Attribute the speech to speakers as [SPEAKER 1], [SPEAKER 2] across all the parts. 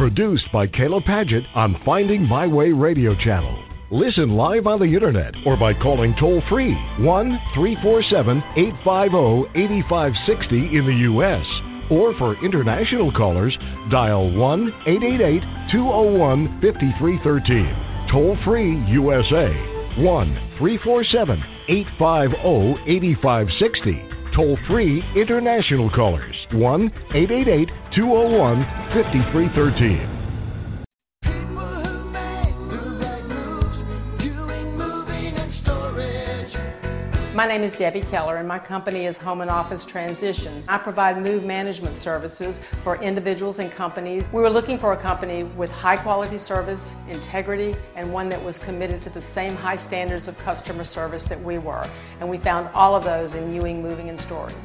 [SPEAKER 1] Produced by Kayla Padgett on Finding My Way Radio Channel. Listen live on the internet or by calling toll-free 1-347-850-8560 in the U.S. Or for international callers, dial 1-888-201-5313. Toll-free USA, 1-347-850-8560. Toll-free international callers, 1-888-201-5313.
[SPEAKER 2] My name is Debbie Keller and my company is Home and Office Transitions. I provide move management services for individuals and companies. We were looking for a company with high quality service, integrity, and one that was committed to the same high standards of customer service that we were. And we found all of those in Ewing Moving and Storage.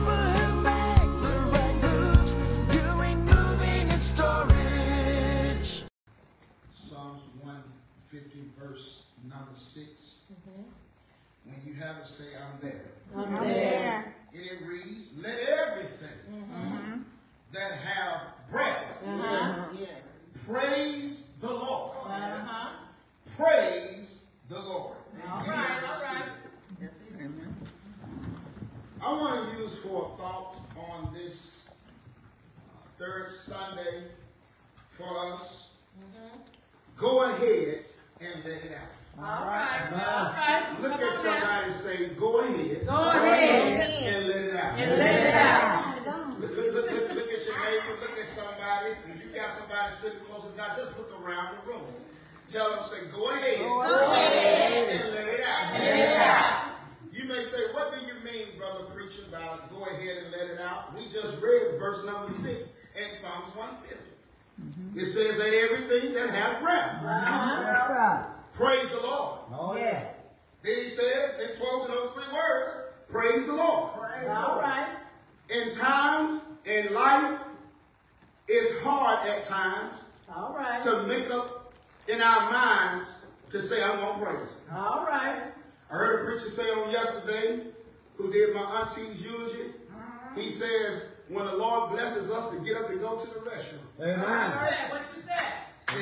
[SPEAKER 3] Psalms 150 verse number 6. When you have it, say, I'm there.
[SPEAKER 4] I'm there.
[SPEAKER 3] And it reads, let everything that have breath praise the Lord. Praise the Lord.
[SPEAKER 4] All
[SPEAKER 3] You
[SPEAKER 4] right,
[SPEAKER 3] never
[SPEAKER 4] all
[SPEAKER 3] see
[SPEAKER 4] right.
[SPEAKER 3] it.
[SPEAKER 4] Yes, amen.
[SPEAKER 3] I want to use for a thought on this third Sunday for us. Go ahead and let it out.
[SPEAKER 4] All right, all right.
[SPEAKER 3] Look
[SPEAKER 4] Come
[SPEAKER 3] at
[SPEAKER 4] on
[SPEAKER 3] somebody and say, go ahead.
[SPEAKER 4] Go ahead.
[SPEAKER 3] And let it out.
[SPEAKER 4] And let it out.
[SPEAKER 3] Look at your neighbor. Look at somebody. If you got somebody sitting close enough, just look around the room. Tell them, say, go ahead.
[SPEAKER 4] Go ahead.
[SPEAKER 3] And let it out.
[SPEAKER 4] Let it out.
[SPEAKER 3] You may say, what do you mean, brother preacher, about go ahead and let it out? We just read verse number 6 in Psalms 150. It says that everything that have breath. Praise the Lord.
[SPEAKER 4] Oh, yes.
[SPEAKER 3] Then he says, in closing those 3 words, praise the Lord.
[SPEAKER 4] All right.
[SPEAKER 3] In times, in life, it's hard at times
[SPEAKER 4] All right.
[SPEAKER 3] to make up in our minds to say, I'm going to praise him.
[SPEAKER 4] All right.
[SPEAKER 3] I heard a preacher say on yesterday, who did my auntie's eulogy, he says, when the Lord blesses us to get up and go to the restroom.
[SPEAKER 4] Amen. What you said?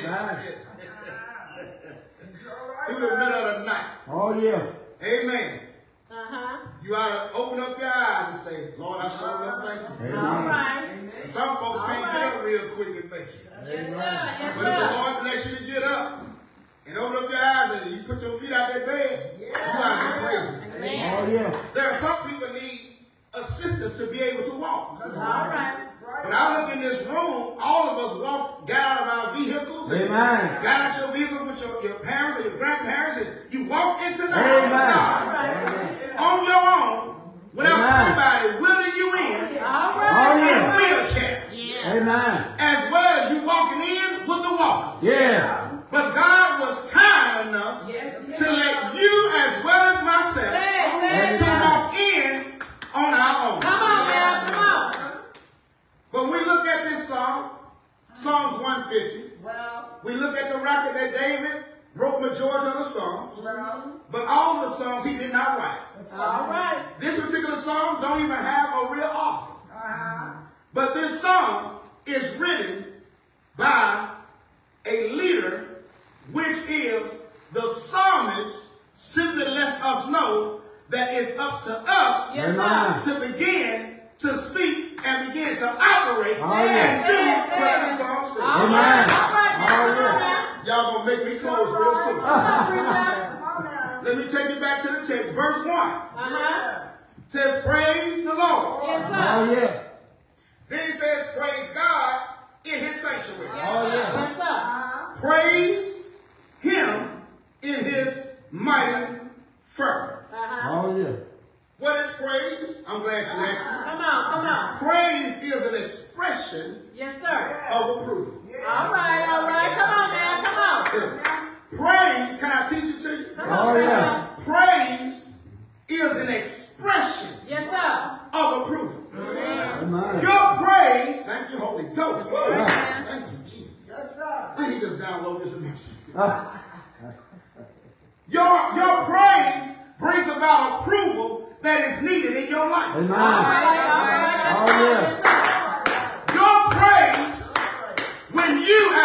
[SPEAKER 3] Through the middle of the night.
[SPEAKER 5] Oh, yeah.
[SPEAKER 3] Amen.
[SPEAKER 4] Uh-huh.
[SPEAKER 3] You ought to open up your eyes and say, Lord, I sure enough thank you.
[SPEAKER 5] Amen.
[SPEAKER 4] All right.
[SPEAKER 3] And some folks can't get up real quick and make it.
[SPEAKER 4] Yes, sir. Yes,
[SPEAKER 3] But if the
[SPEAKER 4] sir.
[SPEAKER 3] Lord bless you to get up and open up your eyes and you put your feet out that bed, you ought to be praising.
[SPEAKER 5] Oh, yeah.
[SPEAKER 3] There are some people need assistance to be able to walk.
[SPEAKER 4] All right.
[SPEAKER 3] When I look in this room, all of us walk, got out of our vehicles, and
[SPEAKER 5] Amen.
[SPEAKER 3] got out your vehicles with your parents and your grandparents, and you walk into the house of God on your own without somebody wheeling you in
[SPEAKER 4] All
[SPEAKER 5] Oh,
[SPEAKER 4] right.
[SPEAKER 3] in a
[SPEAKER 5] yeah.
[SPEAKER 3] wheelchair,
[SPEAKER 5] Amen.
[SPEAKER 3] as well as you walking in with the walker.
[SPEAKER 5] Yeah.
[SPEAKER 3] But God was kind enough to let you, as well as myself, to walk in on our own.
[SPEAKER 4] Come on now. Come on.
[SPEAKER 3] But we look at this song, Psalms 150.
[SPEAKER 4] Well,
[SPEAKER 3] We look at the record that David wrote majority of the songs, but all of the songs he did not write.
[SPEAKER 4] all right.
[SPEAKER 3] This particular song don't even have a real author. But this song is written by a leader, which is the psalmist, simply lets us know that it's up to us
[SPEAKER 5] Amen.
[SPEAKER 3] to begin to speak and begin to operate
[SPEAKER 5] Oh, yeah.
[SPEAKER 3] and do what this song says.
[SPEAKER 5] Amen. Oh, yeah.
[SPEAKER 3] Y'all gonna make me close real soon. Let me take you back to the text. Verse 1 says, praise the Lord.
[SPEAKER 5] Oh, yeah.
[SPEAKER 3] Then he says, praise God in his sanctuary.
[SPEAKER 5] Oh, yeah.
[SPEAKER 4] Yes, sir.
[SPEAKER 3] Praise him in his mighty firmament.
[SPEAKER 5] Oh, yeah.
[SPEAKER 3] What is praise? I'm glad you asked me.
[SPEAKER 4] Come on, come on.
[SPEAKER 3] Praise is an expression
[SPEAKER 4] Yes, sir.
[SPEAKER 3] of approval.
[SPEAKER 4] All right, all right. Come on now, come on.
[SPEAKER 3] Praise, can I teach it to you?
[SPEAKER 5] Oh, yeah.
[SPEAKER 3] Praise is an expression
[SPEAKER 4] Yes, sir.
[SPEAKER 3] of approval.
[SPEAKER 5] Amen.
[SPEAKER 3] Your praise, thank you, Holy Ghost. Thank you, Jesus. Yes, sir. Let me just download this message. Your praise brings about approval that is needed in your life.
[SPEAKER 5] Amen.
[SPEAKER 4] All right.
[SPEAKER 5] Oh, yeah.
[SPEAKER 3] Your praise, when you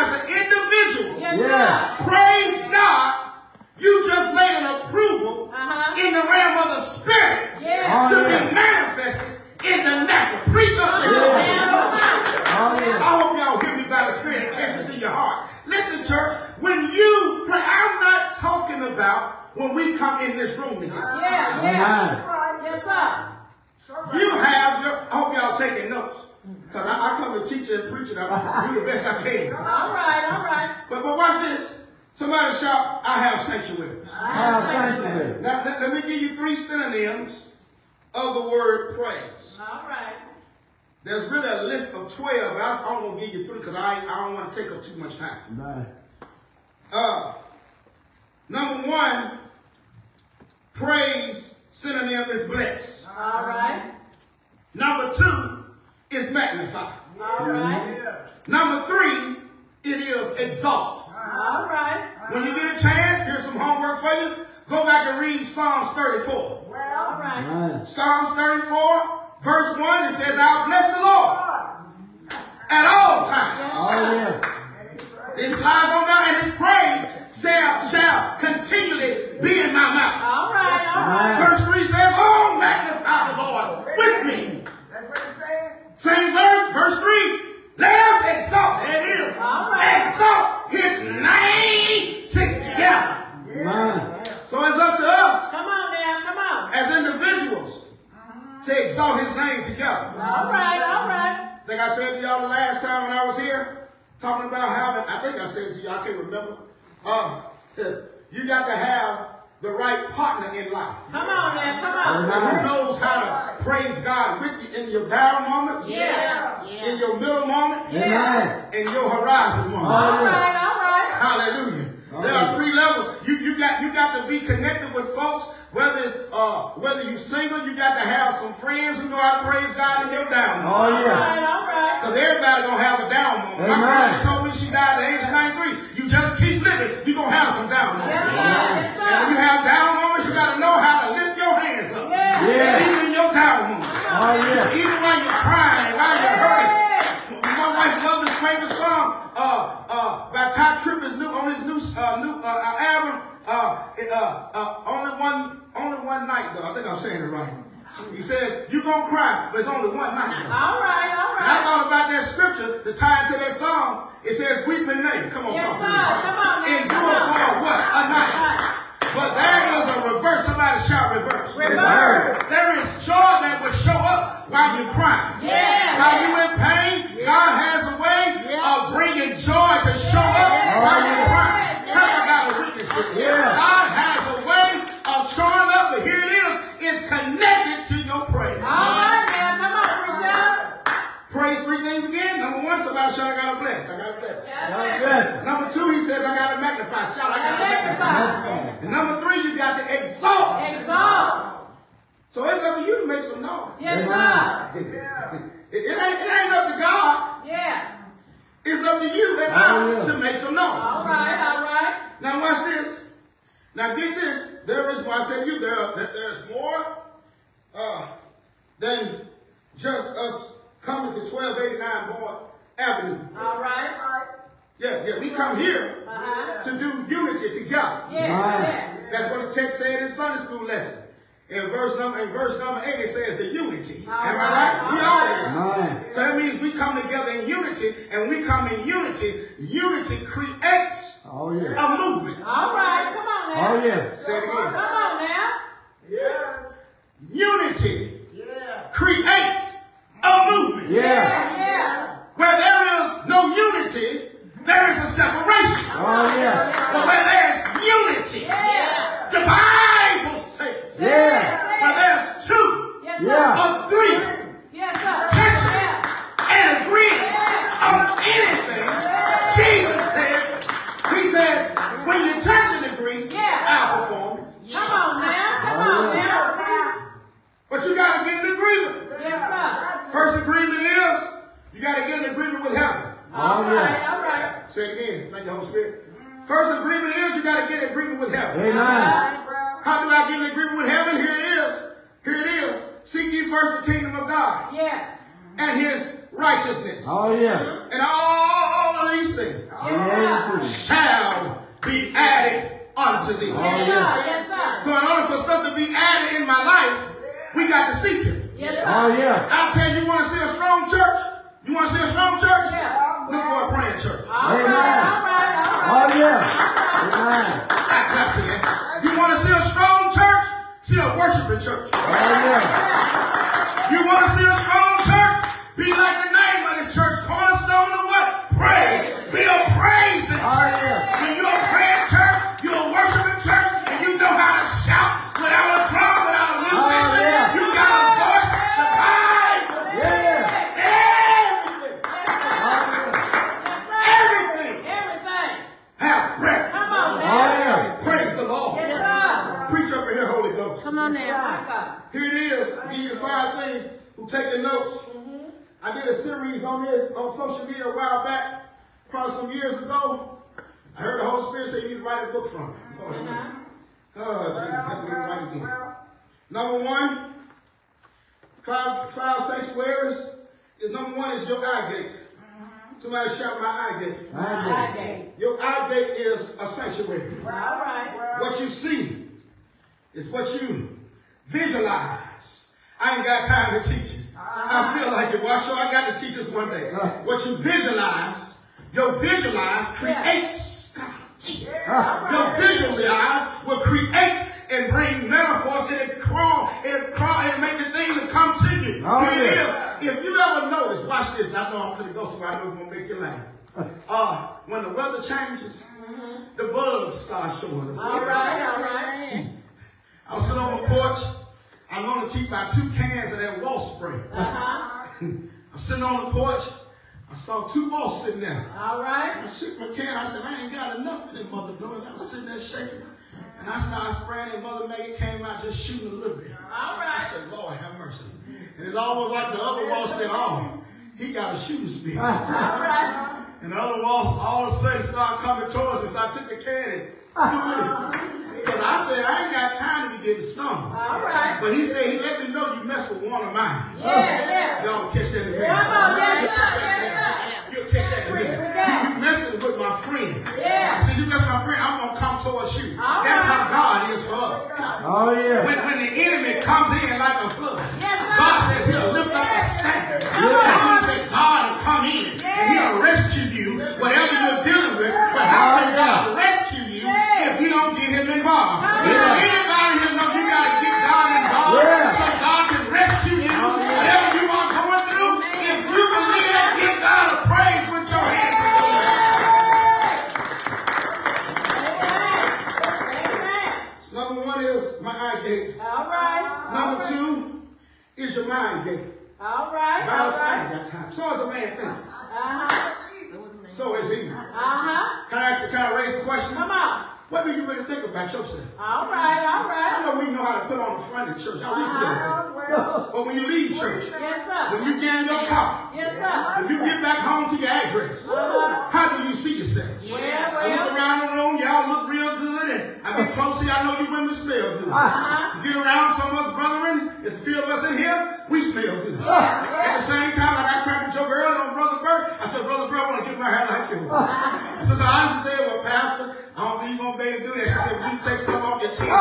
[SPEAKER 3] we come in this room together.
[SPEAKER 4] Yeah, yeah. Yes, sir.
[SPEAKER 3] You have your, I hope y'all taking notes. Because I come to teach and preach and I do the best I can.
[SPEAKER 4] All right.
[SPEAKER 3] But watch this. Somebody shout, I have sanctuaries.
[SPEAKER 5] I have sanctuary.
[SPEAKER 3] Now, let me give you 3 synonyms of the word praise.
[SPEAKER 4] All right.
[SPEAKER 3] There's really a list of 12, but I'm going to give you 3 because I don't want to take up too much time.
[SPEAKER 5] Right.
[SPEAKER 3] Number 1, praise synonym is bless.
[SPEAKER 4] All right.
[SPEAKER 3] Number 2 is magnify.
[SPEAKER 4] All right.
[SPEAKER 3] Number 3, it is exalt.
[SPEAKER 4] All right.
[SPEAKER 3] When you get a chance, here's some homework for you. Go back and read Psalms 34.
[SPEAKER 4] All right.
[SPEAKER 5] Right.
[SPEAKER 3] Psalms 34, verse 1, it says, I'll bless the Lord at all times.
[SPEAKER 5] Oh, yeah.
[SPEAKER 3] It slides on down, and his praise shall continually be in my mouth.
[SPEAKER 4] All right.
[SPEAKER 3] Verse 3 says, oh, magnify the Lord with me.
[SPEAKER 6] That's what it says.
[SPEAKER 3] Same verse, verse 3. Let us exalt, there it is,
[SPEAKER 4] All right.
[SPEAKER 3] exalt his name together.
[SPEAKER 5] Right.
[SPEAKER 3] So it's up to us
[SPEAKER 4] Come on now. Come on.
[SPEAKER 3] as individuals to exalt his name together.
[SPEAKER 4] All right.
[SPEAKER 3] I think I said to y'all the last time when I was here, talking about having, I think I said to you, I can't remember. You got to have the right partner in life.
[SPEAKER 4] Come on now. Come on.
[SPEAKER 3] Who knows how to praise God with you in your down moment,
[SPEAKER 4] Yeah.
[SPEAKER 3] in your middle moment,
[SPEAKER 5] Amen.
[SPEAKER 3] in your horizon moment.
[SPEAKER 4] All right.
[SPEAKER 3] Hallelujah. There are 3 levels. You got to be connected with folks. Whether you're single, you got to have some friends who know how to praise God in your down moment.
[SPEAKER 5] Oh, yeah.
[SPEAKER 4] All right.
[SPEAKER 3] Because everybody gonna have a down moment. My
[SPEAKER 5] Amen.
[SPEAKER 3] grandma told me she died at the age of 93. You just keep living, you're gonna have some down moments.
[SPEAKER 4] Yes,
[SPEAKER 3] And when
[SPEAKER 4] sir.
[SPEAKER 3] you have down moments, you gotta know how to lift your hands up.
[SPEAKER 5] Yeah.
[SPEAKER 3] Even in your down moments.
[SPEAKER 5] Oh, yeah.
[SPEAKER 3] Even while you're crying, while you're hurting. My wife loved this famous song by Ty Tripper's on his new album. Only one night though. I think I'm saying it right. He says, you're going to cry, but it's only one night.
[SPEAKER 4] All right.
[SPEAKER 3] And I thought about that scripture to tie into that song. It says, weep and may. Come on,
[SPEAKER 4] Yes,
[SPEAKER 3] talk to
[SPEAKER 4] sir.
[SPEAKER 3] me.
[SPEAKER 4] Come on, man.
[SPEAKER 3] Endure for what? A night. But there is a reverse. Somebody shout reverse.
[SPEAKER 4] Reverse.
[SPEAKER 3] There is joy that will show up while you're crying.
[SPEAKER 4] Yeah.
[SPEAKER 3] While you're in pain, God has a way of bringing joy to show up while you're crying. Come on, got a witness here.
[SPEAKER 5] Yeah.
[SPEAKER 3] God has a way of showing up, but here it is. It's connected to your prayer.
[SPEAKER 4] All right, now. Come on, preacher.
[SPEAKER 3] Praise 3 things again. Number 1, somebody shout, I got to bless. I got to bless.
[SPEAKER 5] That's good.
[SPEAKER 3] Number 2, he says, I got to magnify. Shout, I got to magnify.
[SPEAKER 4] Magnify.
[SPEAKER 3] And number 3, you got to exalt.
[SPEAKER 4] Exalt.
[SPEAKER 3] So it's up to you to make some noise.
[SPEAKER 4] Yes, sir.
[SPEAKER 3] It ain't up to God.
[SPEAKER 4] Yeah.
[SPEAKER 3] It's up to you and I to make some noise.
[SPEAKER 4] All right.
[SPEAKER 3] Now watch this. Now get this. There is, well, I said to you, there's more than just us coming to 1289 Boyd Avenue.
[SPEAKER 4] All right.
[SPEAKER 3] Yeah, we come here to do unity together.
[SPEAKER 4] Yeah.
[SPEAKER 3] That's what the text said in Sunday school lesson. In verse number 8, it says the unity. Am I right? We all there.
[SPEAKER 5] Right.
[SPEAKER 3] So that means we come together in unity, and we come in unity. Unity creates
[SPEAKER 5] Oh, yeah.
[SPEAKER 3] a movement.
[SPEAKER 4] All right. Come on now.
[SPEAKER 5] Oh, yeah.
[SPEAKER 3] Say it
[SPEAKER 4] Come
[SPEAKER 3] again.
[SPEAKER 4] on now.
[SPEAKER 3] Unity creates a movement.
[SPEAKER 5] Yeah.
[SPEAKER 3] Where there is no unity, there is a separation.
[SPEAKER 5] Oh, yeah.
[SPEAKER 3] But where there is unity, the Bible says,
[SPEAKER 5] Yeah.
[SPEAKER 3] where there's 2
[SPEAKER 4] Yes, sir.
[SPEAKER 5] Yeah.
[SPEAKER 3] or 3
[SPEAKER 4] Yes, sir.
[SPEAKER 3] touching and agreeing on anything, Jesus said, he says, when you touch and agree, I'll perform it.
[SPEAKER 4] Come on now. Come on now.
[SPEAKER 3] But you got to get an agreement.
[SPEAKER 4] Yes, sir.
[SPEAKER 3] First agreement is, you got to get an agreement with heaven.
[SPEAKER 4] All
[SPEAKER 5] Oh, yeah.
[SPEAKER 4] right. All right.
[SPEAKER 3] Say it again. Thank you, Holy Spirit. First agreement is, you got to get an agreement with heaven.
[SPEAKER 5] Amen.
[SPEAKER 3] How do I get an agreement with heaven? Here it is. Here it is. Seek ye first the kingdom of God
[SPEAKER 4] Yeah.
[SPEAKER 3] and his righteousness.
[SPEAKER 5] Oh, yeah.
[SPEAKER 3] And all of these things
[SPEAKER 5] Yeah.
[SPEAKER 3] shall be added unto thee.
[SPEAKER 5] Oh,
[SPEAKER 4] Yes,
[SPEAKER 5] yeah.
[SPEAKER 4] sir. Yes, sir.
[SPEAKER 3] So in order for something to be added in my life, we got to seek him.
[SPEAKER 4] Yes, sir.
[SPEAKER 5] Oh, yeah.
[SPEAKER 3] I'll tell you, you want to see a strong church? You want to see a strong church?
[SPEAKER 4] Yeah.
[SPEAKER 3] Look for a praying church.
[SPEAKER 4] All
[SPEAKER 5] Amen.
[SPEAKER 4] right. All right. All right.
[SPEAKER 5] Oh, yeah. Amen.
[SPEAKER 3] I clap to you. You want to see a strong see a worshiping church.
[SPEAKER 5] Amen.
[SPEAKER 3] You want to see a strong church? Be like the name of this church, cornerstone of what? Praise. Be a praising church. When you're a praying church, you're a worshiping church, and you know how to shout without a drum, without a musician. You got a voice to guide the everything. Have breath.
[SPEAKER 4] Come on now.
[SPEAKER 3] Praise the Lord.
[SPEAKER 4] Yes, sir.
[SPEAKER 3] Preach up in here, Holy Ghost.
[SPEAKER 4] Come on now.
[SPEAKER 3] Here it is. I'll give you the 5 things. Who take the notes? I did a series on this on social media a while back, probably some years ago. I heard the Holy Spirit say you need to write a book from it. Oh, Jesus, help me to write it again. Number 1, 5 sanctuaries. Number 1 is your eye gate. Somebody shout my eye gate.
[SPEAKER 5] Eye gate.
[SPEAKER 3] Your eye gate is a sanctuary.
[SPEAKER 4] All right.
[SPEAKER 3] What you see is what you visualize. I ain't got time to teach you. I feel like it. Well, sure I got to teach us one day. What you visualize, your visualize creates. Your visualize will create and bring metaphors, and it'll make the thing to come to you. Here it is. If you ever notice, watch this. I know I'm going to go somewhere. I know it's going to make you laugh. When the weather changes, the bugs start showing up.
[SPEAKER 4] All right.
[SPEAKER 3] I'll sit on my porch. I'm going to keep about 2 cans of that wasp spray. I'm sitting on the porch. I saw 2 wasps sitting there.
[SPEAKER 4] All right.
[SPEAKER 3] I shook my can. I said, I ain't got enough of them mother doors. I was sitting there shaking. And I started spraying, and Mother Maggie came out just shooting a little bit.
[SPEAKER 4] All
[SPEAKER 3] I
[SPEAKER 4] right.
[SPEAKER 3] said, Lord, have mercy. And it's almost like the other wasp said, oh, he got a shooting speed.
[SPEAKER 4] All right.
[SPEAKER 3] And the other wasps all of a sudden started coming towards me. So I took the can and threw it. Because I said, I ain't got time to be getting stung.
[SPEAKER 4] All right.
[SPEAKER 3] But he said, he let me know you mess with one of mine.
[SPEAKER 4] Yeah.
[SPEAKER 3] Y'all will catch that in a minute.
[SPEAKER 4] Come on, yes,
[SPEAKER 3] You'll catch that in a
[SPEAKER 4] yes,
[SPEAKER 3] minute. You'll catch that in a minute. You messing with my friend.
[SPEAKER 4] Yeah.
[SPEAKER 3] Since you messing with my friend, I'm going to come towards you.
[SPEAKER 4] All
[SPEAKER 3] That's
[SPEAKER 4] right.
[SPEAKER 3] how God is for us.
[SPEAKER 5] Oh, yeah.
[SPEAKER 3] When the enemy comes in like a flood,
[SPEAKER 4] Yes, sir.
[SPEAKER 3] God says he'll lift up a standard.
[SPEAKER 4] Yeah.
[SPEAKER 3] That means that God will come in and he'll rescue you, whatever you're dealing with. But how can God rescue you if you don't get him involved? Is there anybody here know you got to get God involved so God can rescue you? Whatever you are going through, if you believe that, give God a praise with your hands together. Number 1 is my eye gate.
[SPEAKER 4] All right.
[SPEAKER 3] Number 2 is your mind gate.
[SPEAKER 4] All right.
[SPEAKER 3] Bible says I ain't got time. So is a man thinking. So is he. Can I raise a question?
[SPEAKER 4] Come on.
[SPEAKER 3] What do you really think about yourself?
[SPEAKER 4] All right.
[SPEAKER 3] I know we know how to put on the front of church. How we do. But when you leave church,
[SPEAKER 4] Yes, sir.
[SPEAKER 3] when you get in your car,
[SPEAKER 4] Yes, sir.
[SPEAKER 3] when you get back home to your address, how do you see yourself? I look around the room, y'all look real good, and I get close to you, I know you women smell good. You get around some of us brethren, there's a few of us in here, we smell good. At the same time, like I cracked a joke earlier on Brother Bert, I said, Brother Bert, I want to get my hair like yours. Sister Alice said, well, Pastor, I don't think you're going to be able to do that. She said, well, you take some off your chin.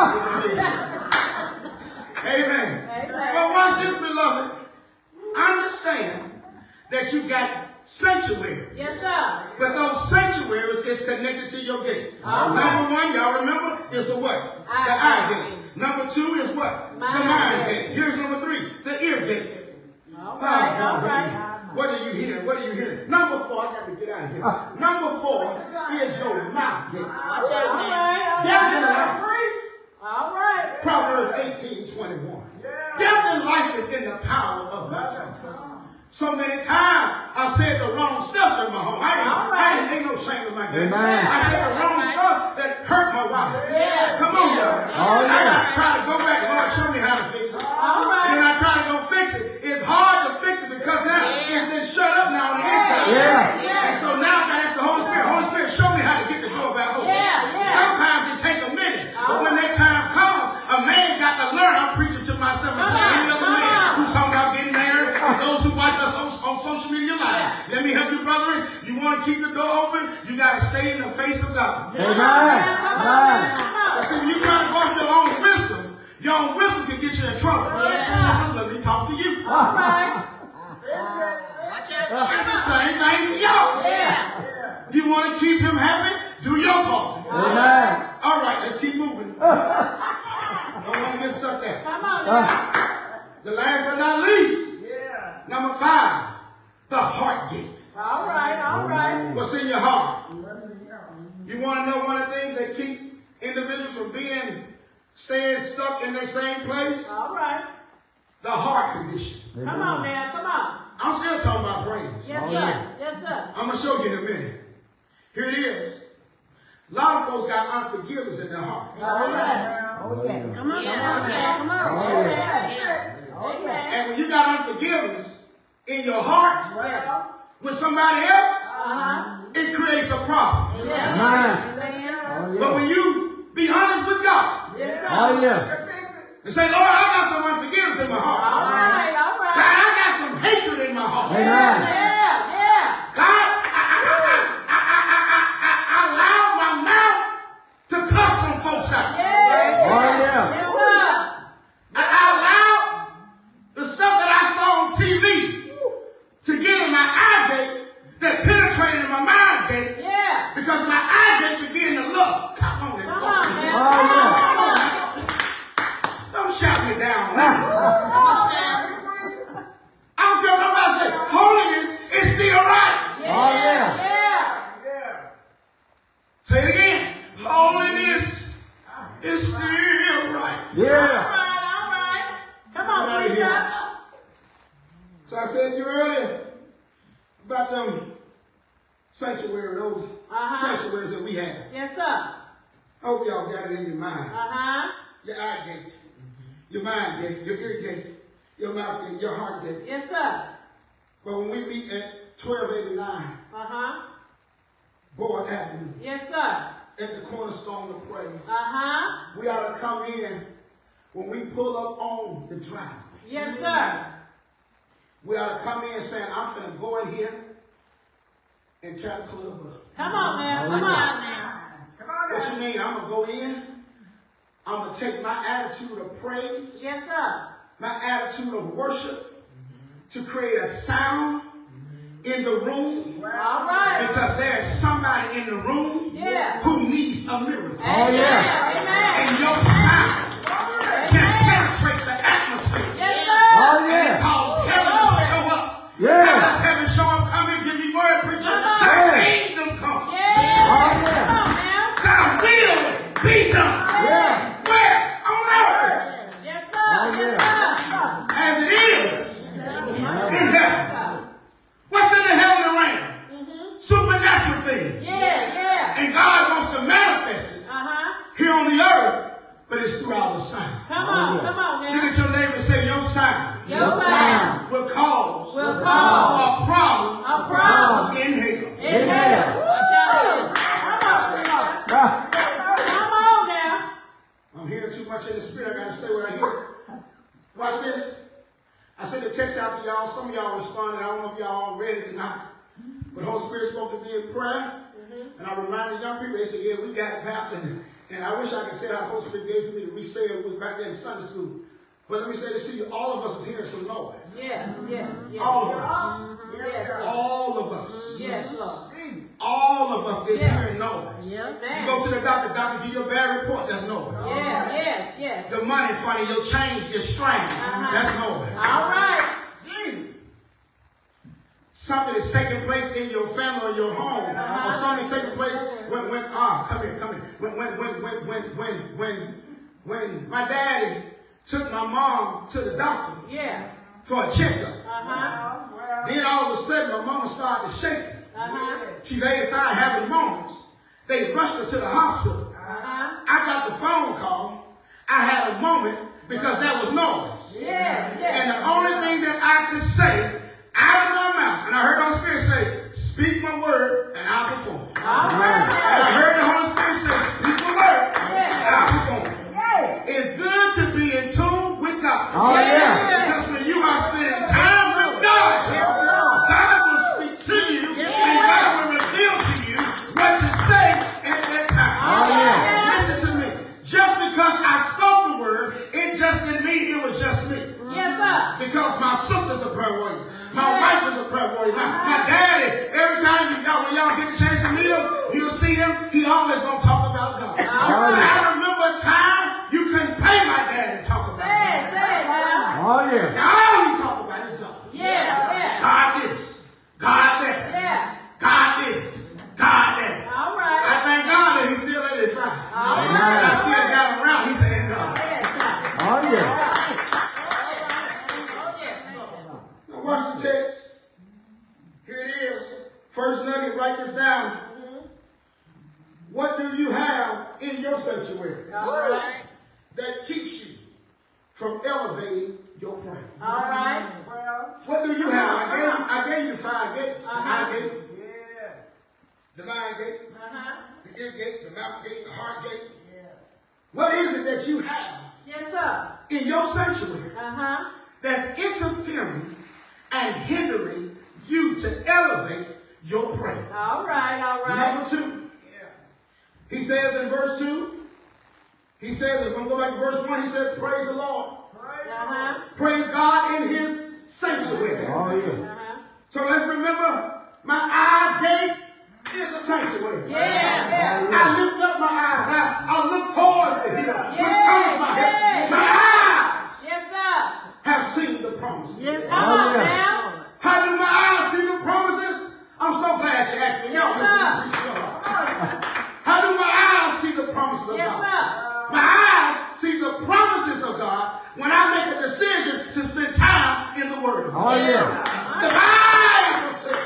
[SPEAKER 3] Amen. But watch this, beloved. Understand that you got sanctuaries.
[SPEAKER 4] Yes, sir.
[SPEAKER 3] But those sanctuaries is connected to your gate. Number 1, y'all remember, is the what? The eye gate. Number 2 is what? The mind gate. Here's number 3, the ear gate.
[SPEAKER 4] All right.
[SPEAKER 3] What are you hearing? What are you hearing? Number 4, I got to get out of here. Number 4 is your mouth gate.
[SPEAKER 4] All right.
[SPEAKER 3] Proverbs 18:21. Death and life is in the power of my tongue. So many times I've said the wrong stuff in my home. I ain't no shame in my game. I said the wrong stuff that hurt my wife. Come on, y'all. I try to go back. Lord, show me how to fix it. Then I try to go fix it. It's hard to fix it because now it's been shut up now on the inside. And so now I got to ask the Holy Spirit. Holy Spirit, show me how to get the door back open. Sometimes it takes a minute. But when that time comes, a man got to learn. I'm preaching to myself and any other man who's talking about getting married. And those who watch us on social media live. Let me help you, brethren. You want to keep the door open? You got to stay in the face of God. See, when you try to go off your own wisdom can get you in trouble. Sisters, let me talk to you. It's the same thing for y'all. You want to keep him happy? Do your part. All right, let's keep moving. Don't want to get stuck there. The last but not least, number 5, the heart gate.
[SPEAKER 4] All right, all right.
[SPEAKER 3] What's in your heart? You want to know one of the things that keeps individuals from staying stuck in their same place?
[SPEAKER 4] All right.
[SPEAKER 3] The heart condition.
[SPEAKER 4] Come on, man. Come on.
[SPEAKER 3] I'm still talking about praise.
[SPEAKER 4] Yes, sir. Yes, sir.
[SPEAKER 3] I'm going to show you in a minute. Here it is. A lot of folks got unforgiveness in their heart.
[SPEAKER 4] All right.
[SPEAKER 5] Okay.
[SPEAKER 4] Come on.
[SPEAKER 5] Yeah.
[SPEAKER 4] Come on. Okay.
[SPEAKER 3] And when you got unforgiveness in your heart
[SPEAKER 4] Well.
[SPEAKER 3] with somebody else,
[SPEAKER 4] Uh-huh.
[SPEAKER 3] it creates a problem.
[SPEAKER 4] Yeah.
[SPEAKER 3] But when you be honest with God
[SPEAKER 4] Yes, sir.
[SPEAKER 5] Oh, yeah.
[SPEAKER 3] and say, Lord, I got some unforgiveness in my heart.
[SPEAKER 4] All right. All
[SPEAKER 3] God,
[SPEAKER 4] right.
[SPEAKER 3] I got some hatred in my heart.
[SPEAKER 5] Amen.
[SPEAKER 4] Yeah.
[SPEAKER 3] God, I allowed my mouth to cuss some folks out.
[SPEAKER 4] Yeah.
[SPEAKER 5] Oh, yeah.
[SPEAKER 4] Yes, sir.
[SPEAKER 3] I allowed the stuff that I saw on TV to get in my eye gate that penetrated in my mind gate
[SPEAKER 4] Yeah.
[SPEAKER 3] because my eye gate began to lust. Come on,
[SPEAKER 4] Come on, man.
[SPEAKER 5] Oh, yeah.
[SPEAKER 3] don't shout me down now. I don't care what nobody say. Holiness is still right.
[SPEAKER 5] Oh, yeah.
[SPEAKER 4] Yeah.
[SPEAKER 3] Say it again. Holiness is still right.
[SPEAKER 4] All
[SPEAKER 5] Yeah.
[SPEAKER 4] right. Come
[SPEAKER 3] Come out
[SPEAKER 4] on,
[SPEAKER 3] of
[SPEAKER 4] preacher.
[SPEAKER 3] here. So I said to you earlier about them sanctuary, those sanctuaries that we have.
[SPEAKER 4] Yes, sir.
[SPEAKER 3] I hope y'all got it in your mind.
[SPEAKER 4] Uh-huh.
[SPEAKER 3] Your eye gate, your mind gate, your ear gate, your mouth gate, your heart gate.
[SPEAKER 4] Yes, sir.
[SPEAKER 3] But when we meet at 1289
[SPEAKER 4] Uh-huh.
[SPEAKER 3] Board Avenue
[SPEAKER 4] Yes, sir.
[SPEAKER 3] at the Cornerstone of Praise,
[SPEAKER 4] Uh-huh.
[SPEAKER 3] we ought to come in when we pull up on the drive.
[SPEAKER 4] Yes, sir.
[SPEAKER 3] We ought to come in saying, I'm finna go in here and tear the club up.
[SPEAKER 4] Come on, man.
[SPEAKER 5] Oh,
[SPEAKER 4] Come
[SPEAKER 5] yeah.
[SPEAKER 4] on now.
[SPEAKER 3] What you mean? I'm going to go in. I'm going to take my attitude of praise,
[SPEAKER 4] Yes, sir.
[SPEAKER 3] my attitude of worship to create a sound in the room
[SPEAKER 4] All right.
[SPEAKER 3] because there's somebody in the room
[SPEAKER 4] Yeah.
[SPEAKER 3] who needs a miracle.
[SPEAKER 5] Oh, yeah.
[SPEAKER 4] Amen.
[SPEAKER 3] And your sound can penetrate the atmosphere
[SPEAKER 4] Yes, sir.
[SPEAKER 5] Oh,
[SPEAKER 3] and
[SPEAKER 5] yeah.
[SPEAKER 3] cause heaven to show up.
[SPEAKER 5] Yeah.
[SPEAKER 3] How does heaven show up? Come and give me word, preacher.
[SPEAKER 4] Come on.
[SPEAKER 3] The kingdom come.
[SPEAKER 4] Yeah.
[SPEAKER 5] Oh, yeah.
[SPEAKER 4] Come on, man.
[SPEAKER 3] Thy will be done.
[SPEAKER 5] Yeah.
[SPEAKER 3] Where? On earth.
[SPEAKER 4] Yes, sir.
[SPEAKER 5] Oh,
[SPEAKER 4] Yes, sir.
[SPEAKER 3] As it is in heaven. What's in the heavenly realm? Supernatural things.
[SPEAKER 4] Yeah.
[SPEAKER 3] And God wants to manifest it
[SPEAKER 4] Uh-huh.
[SPEAKER 3] here on the earth, but it's through our sound.
[SPEAKER 4] Come on.
[SPEAKER 5] yeah.
[SPEAKER 4] Come on,
[SPEAKER 3] Look
[SPEAKER 4] man.
[SPEAKER 3] at your neighbor and say, your sound
[SPEAKER 4] Your sound
[SPEAKER 3] will cause
[SPEAKER 4] will cause
[SPEAKER 3] a problem
[SPEAKER 4] a problem
[SPEAKER 3] in hell.
[SPEAKER 4] in hell. Come on. Come on now.
[SPEAKER 3] I'm hearing too much in the spirit. I got to say what I hear. Watch this. I sent a text out to y'all. Some of y'all responded. I don't know if y'all all read it or not. But the Holy Spirit spoke to me in prayer. And I reminded young people, they said, yeah, we got it, Pastor. And I wish I could say how the Holy Spirit gave to me to re-say it was back there in Sunday school. But let me say this to you. All of us is hearing some noise.
[SPEAKER 4] Yes.
[SPEAKER 3] All of us.
[SPEAKER 4] Yes.
[SPEAKER 3] All of us.
[SPEAKER 4] Yes, Lord.
[SPEAKER 3] All of us is hearing noise. You
[SPEAKER 4] Amen.
[SPEAKER 3] go to the doctor, doctor give you a bad report, that's noise.
[SPEAKER 4] Yes.
[SPEAKER 3] The money funny, your change gets strange, that's noise.
[SPEAKER 4] All right.
[SPEAKER 3] Something is taking place in your family or your home, or something is taking place when my daddy took my mom to the doctor
[SPEAKER 4] Yeah.
[SPEAKER 3] for a checkup.
[SPEAKER 4] Uh-huh.
[SPEAKER 3] Then all of a sudden my mama started shaking.
[SPEAKER 4] Uh-huh.
[SPEAKER 3] She's 85, having moments. They rushed her to the hospital.
[SPEAKER 4] Uh-huh.
[SPEAKER 3] I got the phone call. I had a moment because there was noise.
[SPEAKER 4] Yes.
[SPEAKER 3] And the only thing that I could say out of my mouth, and I heard the Holy Spirit say, speak my word and I'll perform.
[SPEAKER 4] All
[SPEAKER 3] And
[SPEAKER 4] right.
[SPEAKER 3] I heard the Holy Spirit say, speak my word and I'll perform. It's good to be in tune with God.
[SPEAKER 5] Oh, yeah.
[SPEAKER 3] Because when you are spending time with God, God will speak to you and God will reveal to you what to say at that time.
[SPEAKER 5] Oh, yeah.
[SPEAKER 3] Listen to me. Just because I spoke the word, it just didn't mean it was just me.
[SPEAKER 4] Yes, sir.
[SPEAKER 3] Because my sister's a prayer warrior. My wife is a prayer warrior. My daddy, every time when y'all get the chance to meet him, you'll see nugget, write this down. What do you have in your sanctuary
[SPEAKER 4] All right.
[SPEAKER 3] that keeps you from elevating your praise?
[SPEAKER 4] All right. Well.
[SPEAKER 3] What do you have? I gave you 5 gates. The eye gate,
[SPEAKER 4] Yeah.
[SPEAKER 3] the mind gate,
[SPEAKER 4] Uh-huh.
[SPEAKER 3] the ear gate, the mouth gate, the heart gate.
[SPEAKER 4] Yeah.
[SPEAKER 3] What is it that you have
[SPEAKER 4] Yes, sir.
[SPEAKER 3] in your sanctuary
[SPEAKER 4] Uh-huh.
[SPEAKER 3] that's interfering and hindering you to elevate your praise?
[SPEAKER 4] All right. All right.
[SPEAKER 3] Number 2, he says in verse 2, he says, if we go back to verse 1, he says, praise the Lord.
[SPEAKER 4] Uh-huh.
[SPEAKER 3] Praise God in his sanctuary.
[SPEAKER 5] Oh, yeah.
[SPEAKER 4] Uh-huh.
[SPEAKER 3] So let's remember, my eye gate is a sanctuary.
[SPEAKER 4] Yeah.
[SPEAKER 3] I lift up my eyes. I look towards the hill, which
[SPEAKER 4] Yeah,
[SPEAKER 3] comes my head.
[SPEAKER 4] yeah.
[SPEAKER 3] My eyes
[SPEAKER 4] Yes, sir.
[SPEAKER 3] have seen the promises.
[SPEAKER 4] Yes,
[SPEAKER 5] Oh,
[SPEAKER 4] come on
[SPEAKER 5] yeah.
[SPEAKER 4] now.
[SPEAKER 3] How do my eyes see the promises? I'm so glad you asked me. Y'all
[SPEAKER 4] Yes,
[SPEAKER 3] let me preach your heart. How do my eyes see the promises of
[SPEAKER 4] Yes,
[SPEAKER 3] God?
[SPEAKER 4] sir.
[SPEAKER 3] My eyes see the promises of God when I make a decision to spend time in the Word of God.
[SPEAKER 5] Oh, yeah.
[SPEAKER 3] The Bible says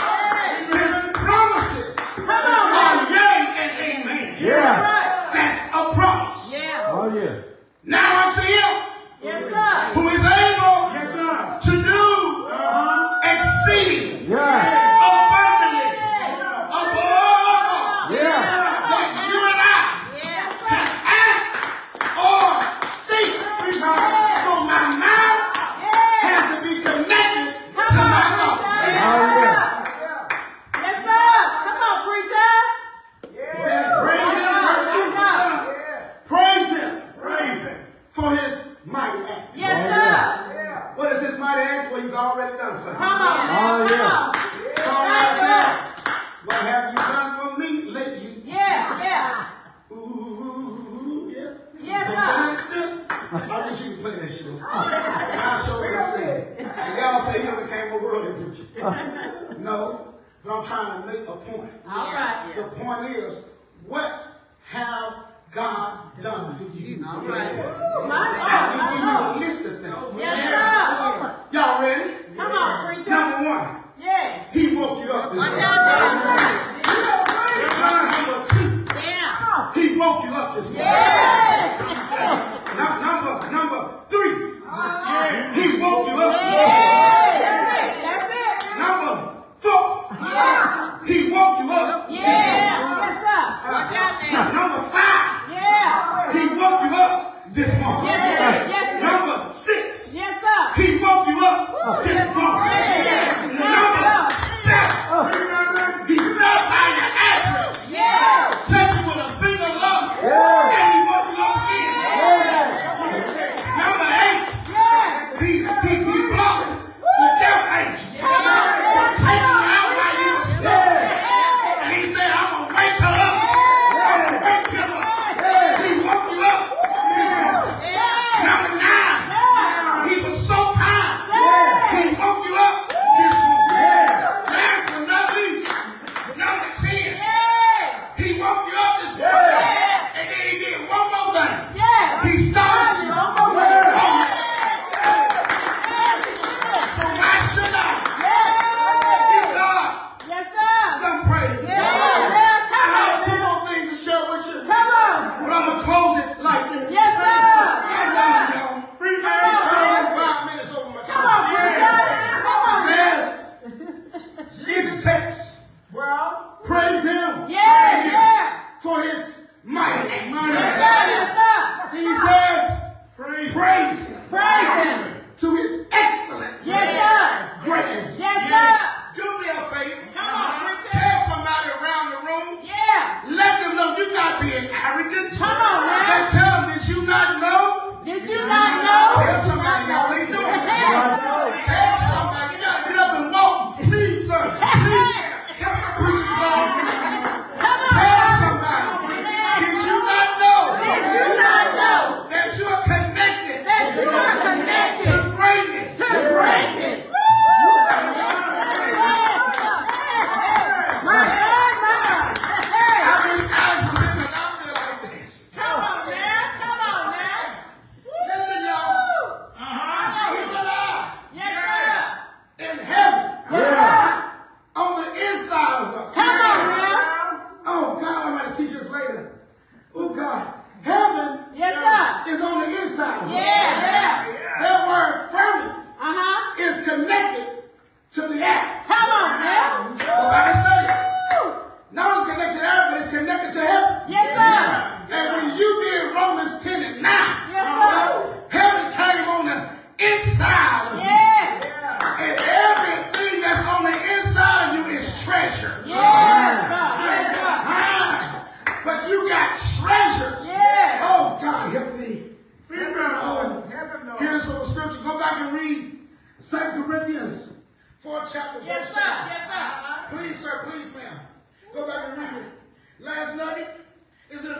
[SPEAKER 3] His promises are yea and amen.
[SPEAKER 5] Yeah.
[SPEAKER 3] That's a promise.
[SPEAKER 4] Yeah.
[SPEAKER 5] Oh, yeah.
[SPEAKER 3] Now unto Him
[SPEAKER 4] Yes, sir.
[SPEAKER 3] who is able to do exceeding
[SPEAKER 5] Yeah.
[SPEAKER 3] abundantly above all
[SPEAKER 5] Yeah.
[SPEAKER 3] that you and I
[SPEAKER 4] Yeah.
[SPEAKER 3] can ask or think. So my mouth has to be connected to my God.
[SPEAKER 5] Oh, yeah.
[SPEAKER 4] Yes, sir. Come on, preacher.
[SPEAKER 3] It says, praise Him, verse 2. Praise Him for His mighty acts.
[SPEAKER 4] Yes, sir.
[SPEAKER 3] What is His mighty acts? What He's already done for you.
[SPEAKER 4] Come on.
[SPEAKER 5] Oh, yeah.
[SPEAKER 3] Songwriter said, what have you done for me lately?
[SPEAKER 4] Yeah, yeah.
[SPEAKER 3] Ooh, yeah.
[SPEAKER 4] Yes, sir.
[SPEAKER 3] I wish you could play that shit. I'll show you what I'm saying. And y'all say he became a worldly preacher. No, but I'm trying to make a point.
[SPEAKER 4] All right.
[SPEAKER 3] The point is, what have God done for you?
[SPEAKER 4] My
[SPEAKER 3] He
[SPEAKER 4] God.
[SPEAKER 3] give you a list of things.
[SPEAKER 4] Yes, sir.
[SPEAKER 3] Y'all ready?
[SPEAKER 4] Come on, preacher.
[SPEAKER 3] Number 1,
[SPEAKER 4] Yeah.
[SPEAKER 3] He woke you up this morning. Number 2,
[SPEAKER 4] Yeah.
[SPEAKER 3] He woke you up this morning.
[SPEAKER 4] Yeah.
[SPEAKER 3] Number 3, He woke you up.
[SPEAKER 4] That's it.
[SPEAKER 3] Number 4,
[SPEAKER 4] Yeah.
[SPEAKER 3] He woke you up.
[SPEAKER 4] Yeah. Yes, sir.
[SPEAKER 3] Number 5,
[SPEAKER 4] Yeah.
[SPEAKER 3] He woke you up this morning.
[SPEAKER 4] Yes, sir. Yes, sir.
[SPEAKER 3] Number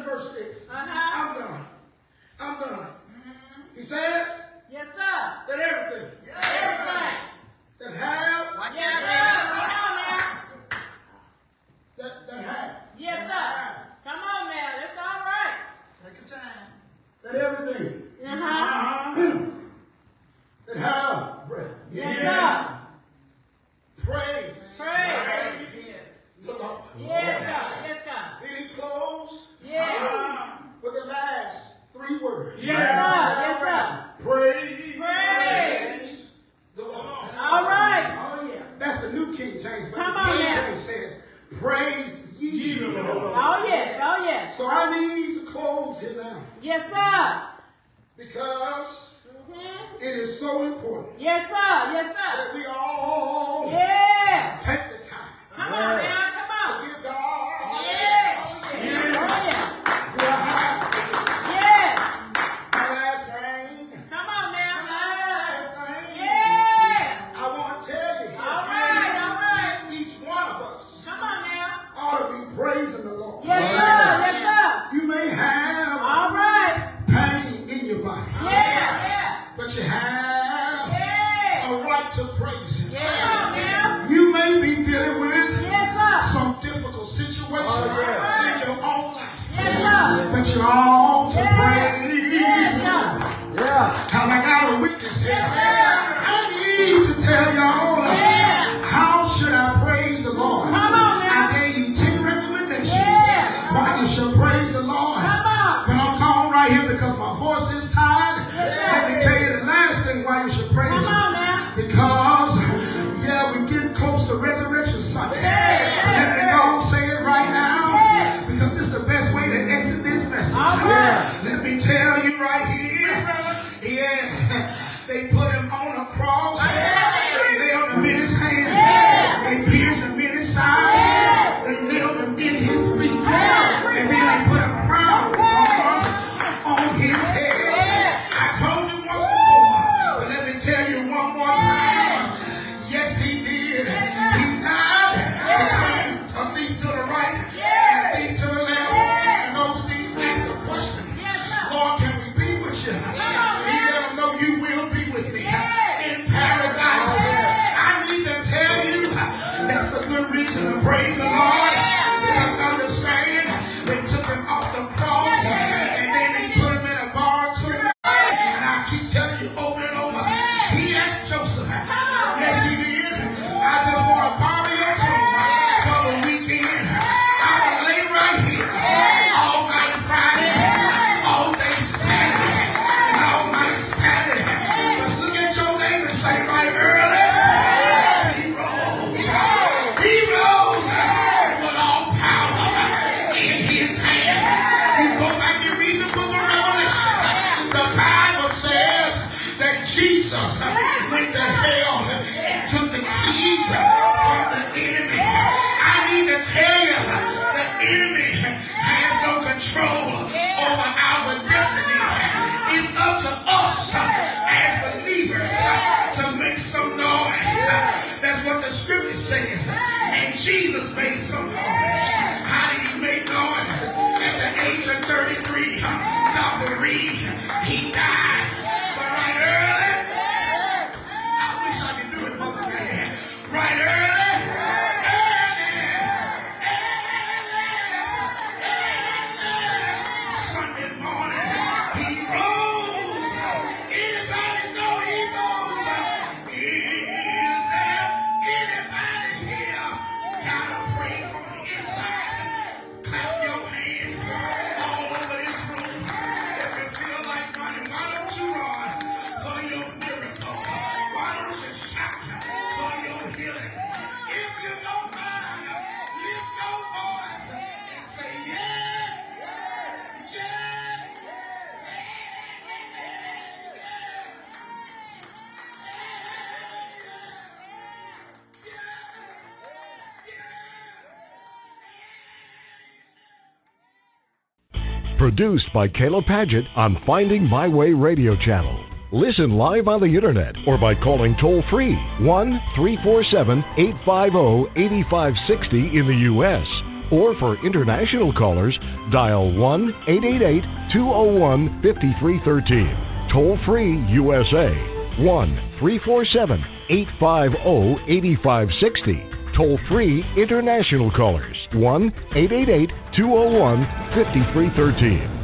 [SPEAKER 3] verse 6.
[SPEAKER 4] Uh-huh.
[SPEAKER 3] I'm done. He says
[SPEAKER 4] Yes, sir.
[SPEAKER 3] that everything
[SPEAKER 4] Everything.
[SPEAKER 3] that have,
[SPEAKER 4] Yes, sir. Come on now.
[SPEAKER 3] that have,
[SPEAKER 4] Yes, sir. Come on now. That's all right.
[SPEAKER 3] that everything
[SPEAKER 4] Uh-huh.
[SPEAKER 3] that have breath.
[SPEAKER 4] Yes, sir.
[SPEAKER 3] Praise
[SPEAKER 4] Praise.
[SPEAKER 3] the Lord.
[SPEAKER 4] Yes, God. Yes, God.
[SPEAKER 3] Then he closed
[SPEAKER 4] Yes.
[SPEAKER 3] with the last 3 words.
[SPEAKER 4] Yes, sir. Yes, sir.
[SPEAKER 3] Praise the Lord.
[SPEAKER 4] All right.
[SPEAKER 3] That's the New King James. But
[SPEAKER 4] Come
[SPEAKER 3] the
[SPEAKER 4] on
[SPEAKER 3] King
[SPEAKER 4] now.
[SPEAKER 3] James says, praise ye the Lord.
[SPEAKER 4] Oh, yes. Oh, yes.
[SPEAKER 3] So I need to close here now
[SPEAKER 4] Yes, sir.
[SPEAKER 3] because
[SPEAKER 4] Mm-hmm.
[SPEAKER 3] it is so important
[SPEAKER 4] Yes, sir. Yes,
[SPEAKER 3] that
[SPEAKER 4] sir.
[SPEAKER 3] we all
[SPEAKER 4] Yeah.
[SPEAKER 3] take the time
[SPEAKER 4] Come on now. Come
[SPEAKER 3] to
[SPEAKER 4] on.
[SPEAKER 3] give God
[SPEAKER 4] Yes. Oh, yeah.
[SPEAKER 3] the high.
[SPEAKER 4] Yes.
[SPEAKER 3] The last thing,
[SPEAKER 4] Come on
[SPEAKER 3] the
[SPEAKER 4] now.
[SPEAKER 3] last thing,
[SPEAKER 4] Yeah.
[SPEAKER 3] I want to tell you,
[SPEAKER 4] All right. All right.
[SPEAKER 3] each one of us
[SPEAKER 4] Come on now.
[SPEAKER 3] ought to be praising the Lord.
[SPEAKER 4] Yes, sir. Yes, sir.
[SPEAKER 3] You may have
[SPEAKER 4] All right.
[SPEAKER 3] pain in your body,
[SPEAKER 4] Yeah.
[SPEAKER 3] but you have
[SPEAKER 4] Yeah.
[SPEAKER 3] a right to praise Him.
[SPEAKER 4] Come on now.
[SPEAKER 3] You may be dealing with
[SPEAKER 4] Yes, sir.
[SPEAKER 3] some difficult situations in your own life,
[SPEAKER 4] Yes, sir.
[SPEAKER 3] but you ought to
[SPEAKER 4] Yeah.
[SPEAKER 3] praise
[SPEAKER 4] Yes,
[SPEAKER 3] Him.
[SPEAKER 4] sir.
[SPEAKER 3] How I got a witness here.
[SPEAKER 4] Yes, sir.
[SPEAKER 3] I need to tell y'all,
[SPEAKER 4] Yeah.
[SPEAKER 3] how should I praise the Lord?
[SPEAKER 4] Come on now.
[SPEAKER 3] I gave you 10 recommendations
[SPEAKER 4] Yeah.
[SPEAKER 3] why you should praise the Lord.
[SPEAKER 4] Come on.
[SPEAKER 3] But I'm calling right here because my voice is tired.
[SPEAKER 4] Yes, sir.
[SPEAKER 3] Let me tell you the last thing why you should praise
[SPEAKER 4] Come
[SPEAKER 3] Him.
[SPEAKER 4] on now.
[SPEAKER 3] Because, we're getting close to Resurrection Sunday.
[SPEAKER 4] Yeah.
[SPEAKER 3] Let me go and say it right now.
[SPEAKER 4] Yeah.
[SPEAKER 3] Because it's the best way to exit this message.
[SPEAKER 4] All right.
[SPEAKER 3] Let me tell you right here. Yeah. They put Him on a cross. They nailed Him in His hand.
[SPEAKER 4] Yeah.
[SPEAKER 3] They pierced Him in His side.
[SPEAKER 4] Yeah.
[SPEAKER 3] They nailed Him in His feet.
[SPEAKER 4] Yeah.
[SPEAKER 3] And then they put a crown on His head. I told you once before, but let me tell you one more time. Yes, He did. He died. Between a thief to the right and a thief to the left. And those thieves asked the question, Lord, can we be with you? And He let them know you will be with me in paradise. I need to tell you, that's a good reason to praise the Lord. Because understand, they took Him off the cross and then they put Him in a bar tomb. And I keep telling you over and over, He asked Joseph, yes He did, I just want to borrow your tomb for the weekend. I will lay right here all night Friday, all day Saturday, and all night Saturday. Let's look at your neighbor and say right early, He rose. He rose with all power in His hand. You go back and read the book of Revelation. The Bible says that Jesus went to hell and took the keys from the enemy. I need to tell you, the enemy has no control over our destiny. It's up to us as believers to make some noise. That's what the scripture says. And Jesus made some noise. How did He make noise? At the age of 33, Dr. Reed, He died. But right early, I wish I could do it, Mother Man. Right early, Sunday morning, He rose. Anybody know He rose? Is there anybody here got a praise from the inside? Clap your hands all over this room. If you feel like running, why don't you run for your miracle? Why don't you shout for your healing? If you don't mind, lift your voice and say, yeah, yeah,
[SPEAKER 1] Produced by Kayla Paget on Finding My Way Radio Channel. Listen live on the internet or by calling toll-free 1-347-850-8560 in the U.S. Or for international callers, dial 1-888-201-5313. Toll free USA, 1-347-850-8560. Toll free international callers, 1-888-201-5313.